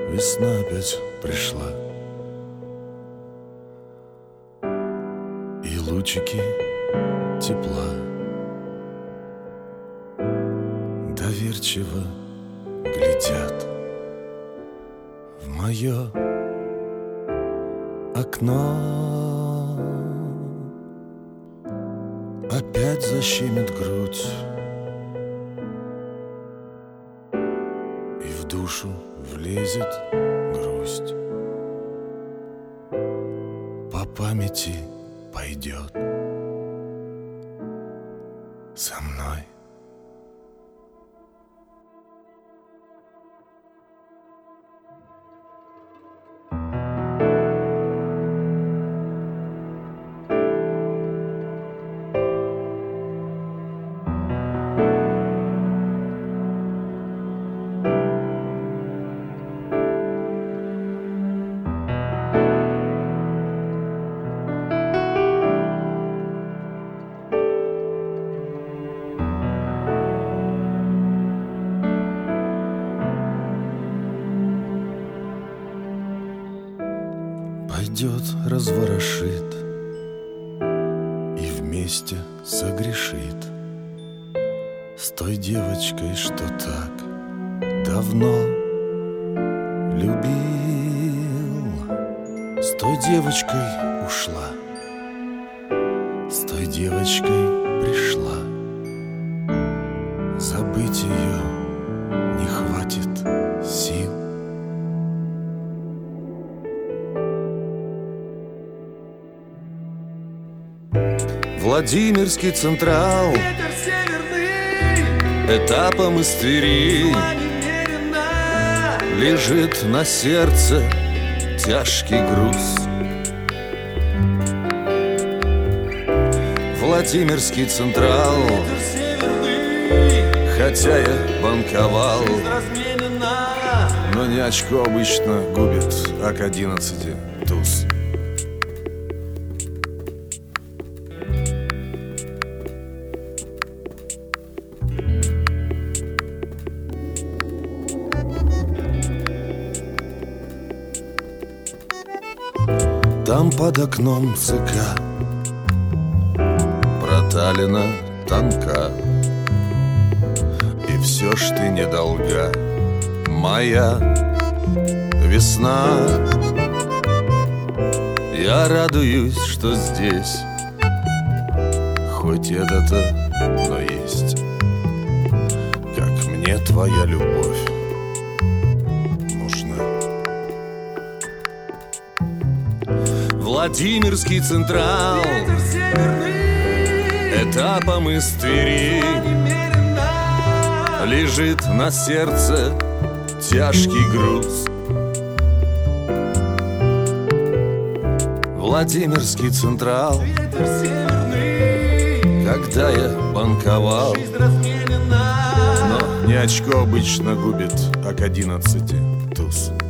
весна опять пришла, и лучики тепла доверчиво глядят в мое окно. Опять защемит грудь, и в душу влезет грусть. По памяти пойдет со мной. Пойдет, разворошит и вместе согрешит с той девочкой, что так давно любил. С той девочкой ушла, с той девочкой пришла. Забыть ее не хватит сил. Владимирский Централ, этапом из Твери, лежит на сердце тяжкий груз. Владимирский Централ, хотя я банковал, но не очко обычно губит, а к 11 туз. Там под окном ЦК проталина тонка, и все ж ты не долга, моя весна. Я радуюсь, что здесь хоть это-то, но есть. Как мне твоя любовь нужна. Владимирский Централ, этапом из Твери, лежит на сердце тяжкий груз. Владимирский Централ, когда я банковал, но не очко обычно губит, а к 11 туз.